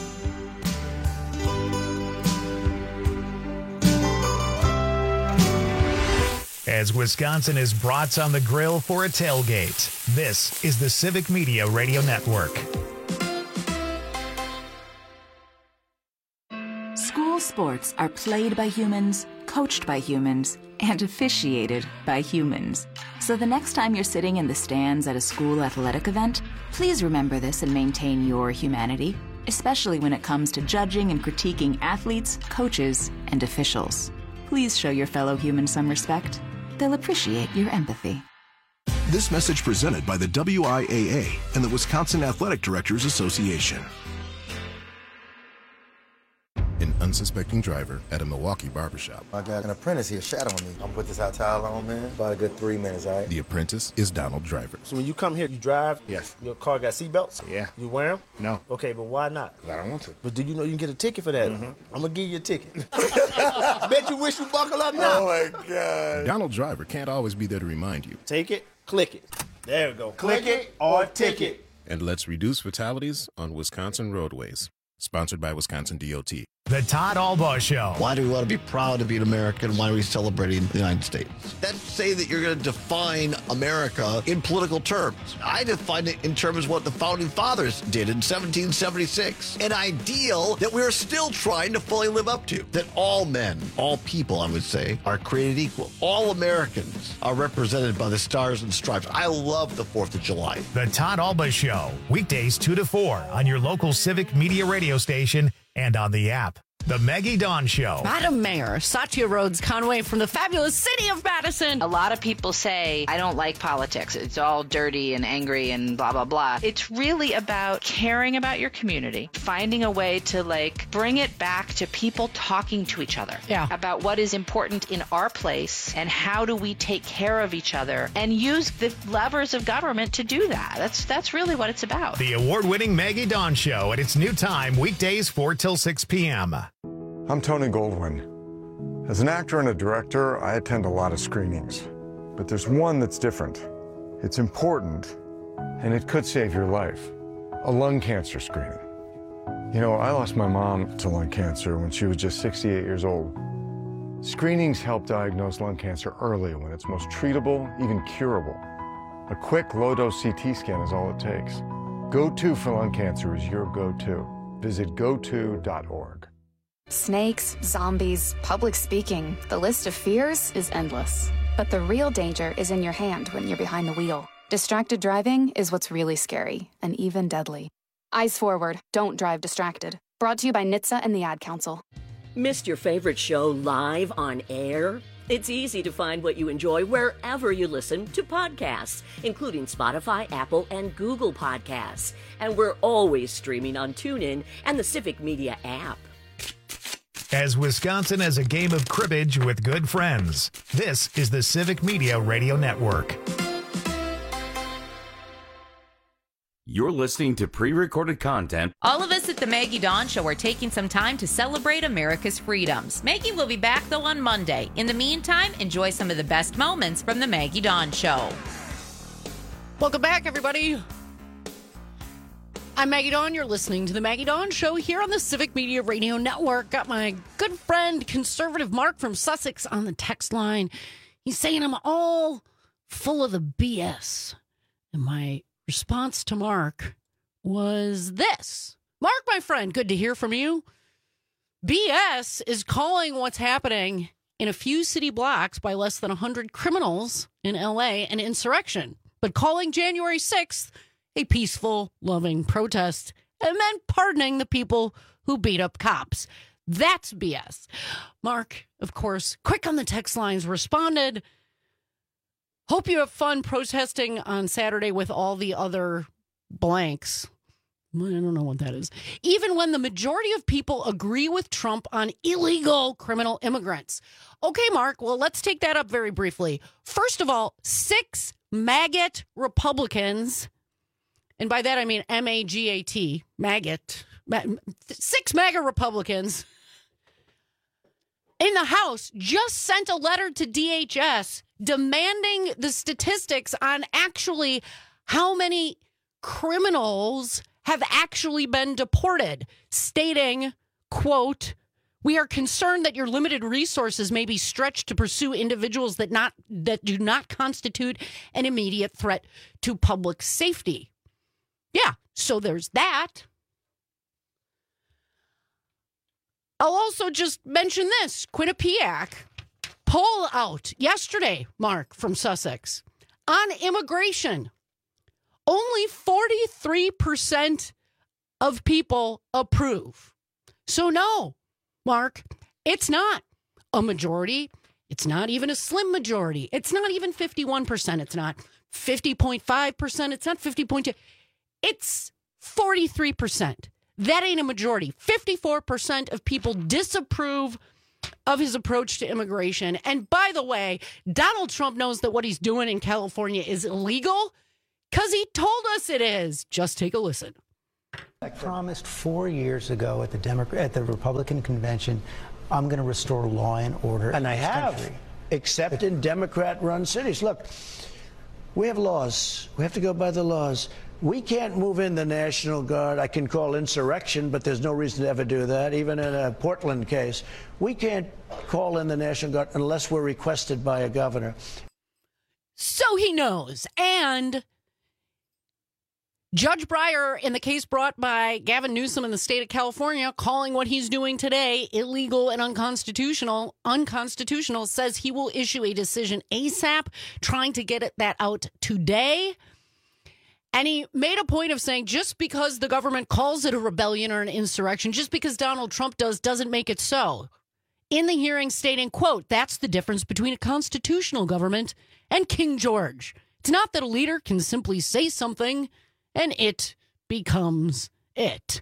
As Wisconsin is brats on the grill for a tailgate, this is the Civic Media Radio Network. School sports are played by humans, coached by humans, and officiated by humans. So the next time you're sitting in the stands at a school athletic event, please remember this and maintain your humanity, especially when it comes to judging and critiquing athletes, coaches, and officials. Please show your fellow humans some respect. They'll appreciate your empathy. This message presented by the W I A A and the Wisconsin Athletic Directors Association. An unsuspecting driver at a Milwaukee barbershop. I got an apprentice here shadowing me. I'm gonna put this hot towel on, man. About a good three minutes, all right? The apprentice is Donald Driver. So when you come here, you drive? Yes. Your car got seatbelts? Yeah. You wear them? No. Okay, but why not? I don't want to. But do you know you can get a ticket for that? Mm-hmm. I'm gonna give you a ticket. Bet you wish you buckle up now. Oh my God. Donald Driver can't always be there to remind you. Take it, click it. There we go. Click it or ticket. And let's reduce fatalities on Wisconsin roadways. Sponsored by Wisconsin D O T. The Todd Albaugh Show. Why do we want to be proud to be an American? Why are we celebrating the United States? That's say that you're going to define America in political terms. I define it in terms of what the Founding Fathers did in seventeen seventy-six. An ideal that we're still trying to fully live up to. That all men, all people, I would say, are created equal. All Americans are represented by the stars and stripes. I love the fourth of July. The Todd Albaugh Show. Weekdays two to four on your local Civic Media radio station and on the app. The Maggie Dawn Show. Madam Mayor, Satya Rhodes Conway from the fabulous city of Madison. A lot of people say, I don't like politics. It's all dirty and angry and blah, blah, blah. It's really about caring about your community, finding a way to, like, bring it back to people talking to each other. Yeah. About what is important in our place and how do we take care of each other and use the levers of government to do that. That's, that's really what it's about. The award-winning Maggie Dawn Show at its new time, weekdays four till six p.m. I'm Tony Goldwyn. As an actor and a director, I attend a lot of screenings. But there's one that's different. It's important, and it could save your life. A lung cancer screening. You know, I lost my mom to lung cancer when she was just sixty-eight years old. Screenings help diagnose lung cancer early when it's most treatable, even curable. A quick low-dose C T scan is all it takes. Go To for lung cancer is your go-to. Visit go to dot org. Snakes, zombies, public speaking. The list of fears is endless. But the real danger is in your hand when you're behind the wheel. Distracted driving is what's really scary and even deadly. Eyes forward. Don't drive distracted. Brought to you by N H T S A and the Ad Council. Missed your favorite show live on air? It's easy to find what you enjoy wherever you listen to podcasts, including Spotify, Apple, and Google Podcasts. And we're always streaming on TuneIn and the Civic Media app. As Wisconsin has a game of cribbage with good friends, this is the Civic Media Radio Network. You're listening to pre-recorded content. All of us at the Maggie Dawn Show are taking some time to celebrate America's freedoms. Maggie will be back, though, on Monday. In the meantime, enjoy some of the best moments from the Maggie Dawn Show. Welcome back, everybody. I'm Maggie Dawn. You're listening to the Maggie Dawn Show here on the Civic Media Radio Network. Got my good friend, conservative Mark from Sussex on the text line. He's saying I'm all full of the B S. And my response to Mark was this. Mark, my friend, good to hear from you. B S is calling what's happening in a few city blocks by less than one hundred criminals in L A an insurrection, but calling January sixth a peaceful, loving protest, and then pardoning the people who beat up cops. That's B S. Mark, of course, quick on the text lines, responded, hope you have fun protesting on Saturday with all the other blanks. I don't know what that is. Even when the majority of people agree with Trump on illegal criminal immigrants. Okay, Mark, well, let's take that up very briefly. First of all, six maggot Republicans, and by that I mean M A G A T, maggot, six MAGA Republicans in the House just sent a letter to D H S demanding the statistics on actually how many criminals have actually been deported, stating, quote, we are concerned that your limited resources may be stretched to pursue individuals that not that do not constitute an immediate threat to public safety. Yeah, so there's that. I'll also just mention this. Quinnipiac poll out yesterday, Mark, from Sussex, on immigration. Only forty-three percent of people approve. So no, Mark, it's not a majority. It's not even a slim majority. It's not even fifty-one percent. It's not fifty point five percent. It's not fifty point two. It's forty-three percent. That ain't a majority. fifty-four percent of people disapprove of his approach to immigration. And by the way, Donald Trump knows that what he's doing in California is illegal because he told us it is. Just take a listen. I promised four years ago at the Democrat at the Republican convention, I'm going to restore law and order. And I in this have, country. except in Democrat-run cities. Look, we have laws. We have to go by the laws. We can't move in the National Guard. I can call insurrection, but there's no reason to ever do that, even in a Portland case. We can't call in the National Guard unless we're requested by a governor. So he knows. And Judge Breyer, in the case brought by Gavin Newsom in the state of California, calling what he's doing today illegal and unconstitutional, unconstitutional, says he will issue a decision ASAP, trying to get it, that out today. And he made a point of saying just because the government calls it a rebellion or an insurrection, just because Donald Trump does, doesn't make it so. In the hearing stating, quote, that's the difference between a constitutional government and King George. It's not that a leader can simply say something and it becomes it.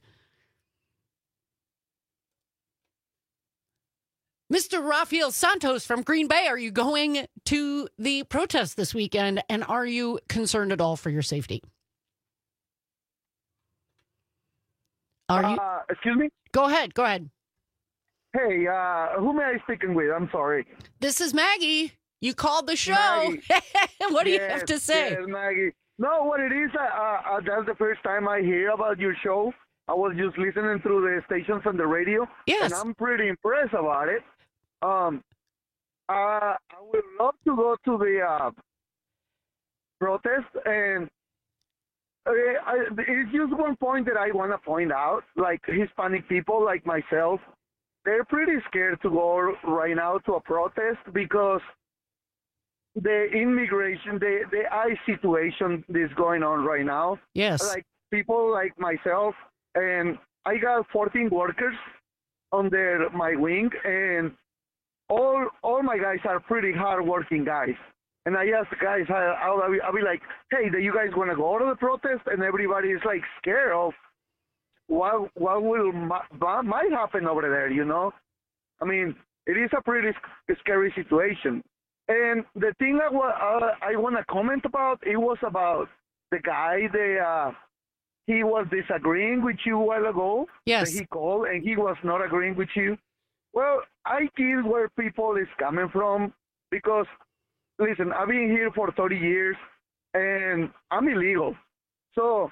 Mister Rafael Santos from Green Bay, are you going to the protest this weekend, and are you concerned at all for your safety? Are you? Uh, excuse me? Go ahead. Go ahead. Hey, uh, who am I speaking with? I'm sorry. This is Maggie. You called the show. What do yes, you have to say? Yes, Maggie. No, what it is, uh, uh, that's the first time I hear about your show. I was just listening through the stations on the radio. Yes. And I'm pretty impressed about it. Um, uh, I would love to go to the uh, protest, and uh, I, it's just one point that I want to point out. Like Hispanic people like myself, they're pretty scared to go right now to a protest because the immigration, the, the ICE situation is going on right now. Yes. Like people like myself, and I got fourteen workers under my wing, and all all my guys are pretty hard-working guys. And I ask the guys, I, I'll, I'll be like, hey, do you guys want to go to the protest? And everybody is like scared of what what will what might happen over there, you know? I mean, it is a pretty scary situation. And the thing I, uh, I want to comment about, it was about the guy, the, uh, he was disagreeing with you a while ago. Yes. That he called, and he was not agreeing with you. Well, I get where people is coming from because, listen, I've been here for thirty years, and I'm illegal. So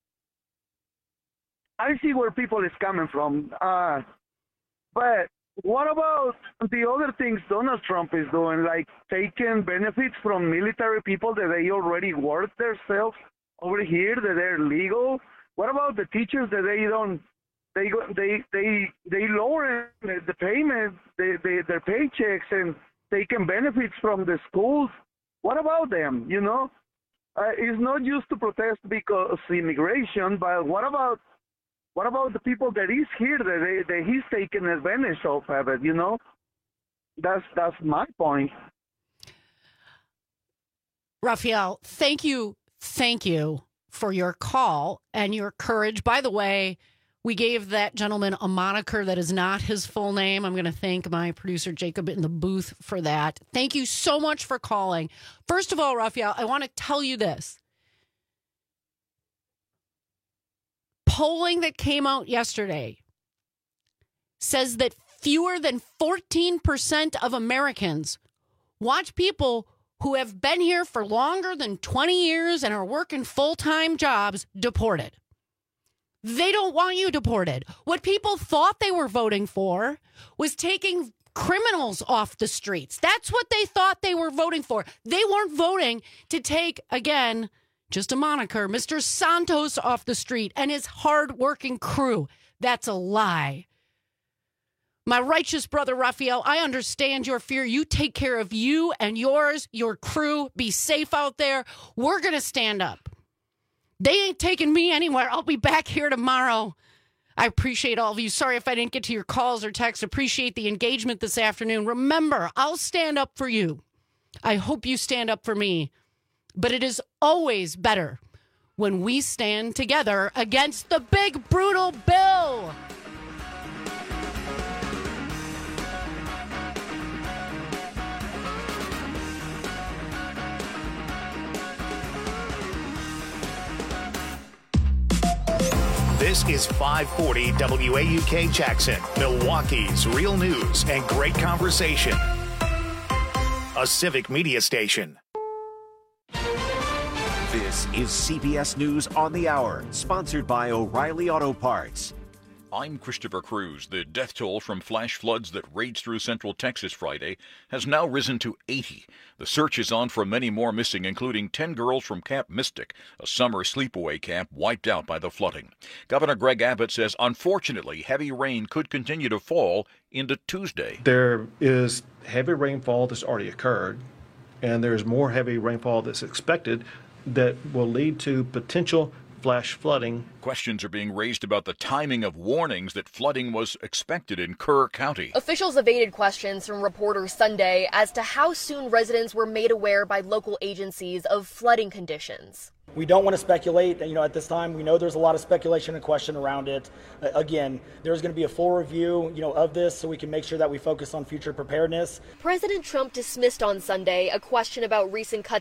I see where people is coming from. Uh, but what about the other things Donald Trump is doing, like taking benefits from military people that they already work themselves over here, that they're legal? What about the teachers that they don't, they go, they they they lower the payment, they, they, their paychecks, and taking benefits from the schools? What about them? You know, uh, it's not just to protest because of immigration, but what about What about the people that is here that, they, that he's taking advantage of it, you know? That's that's my point. Rafael, thank you, thank you for your call and your courage. By the way, we gave that gentleman a moniker that is not his full name. I'm going to thank my producer, Jacob, in the booth for that. Thank you so much for calling. First of all, Rafael, I want to tell you this. Polling that came out yesterday says that fewer than fourteen percent of Americans want people who have been here for longer than twenty years and are working full-time jobs deported. They don't want you deported. What people thought they were voting for was taking criminals off the streets. That's what they thought they were voting for. They weren't voting to take, again, just a moniker, Mister Santos off the street and his hard-working crew. That's a lie. My righteous brother, Rafael, I understand your fear. You take care of you and yours, your crew. Be safe out there. We're going to stand up. They ain't taking me anywhere. I'll be back here tomorrow. I appreciate all of you. Sorry if I didn't get to your calls or texts. Appreciate the engagement this afternoon. Remember, I'll stand up for you. I hope you stand up for me. But it is always better when we stand together against the big, brutal bill. This is five forty W A U K Jackson, Milwaukee's real news and great conversation. A civic media station. This is C B S News on the Hour, sponsored by O'Reilly Auto Parts. I'm Christopher Cruz. The death toll from flash floods that raged through central Texas Friday has now risen to eighty. The search is on for many more missing, including ten girls from Camp Mystic, a summer sleepaway camp wiped out by the flooding. Governor Greg Abbott says, unfortunately, heavy rain could continue to fall into Tuesday. There is heavy rainfall that's already occurred, and there's more heavy rainfall that's expected that will lead to potential flash flooding. Questions are being raised about the timing of warnings that flooding was expected in Kerr County. Officials evaded questions from reporters Sunday as to how soon residents were made aware by local agencies of flooding conditions. We don't want to speculate. You know, at this time, we know there's a lot of speculation and question around it. Uh, again, there's going to be a full review, you know, of this so we can make sure that we focus on future preparedness. President Trump dismissed on Sunday a question about recent cuts